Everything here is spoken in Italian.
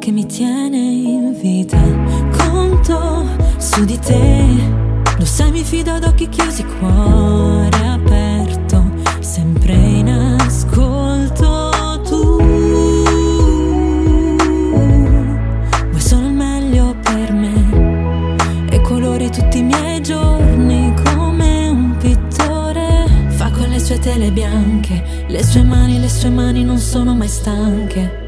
che mi tiene in vita. Conto su di te, lo sai, mi fido ad occhi chiusi, cuore aperto, sempre in ascolto. Tu vuoi solo il meglio per me e colori tutti i miei giorni come un pittore. Fa con le sue tele bianche, le sue mani non sono mai stanche.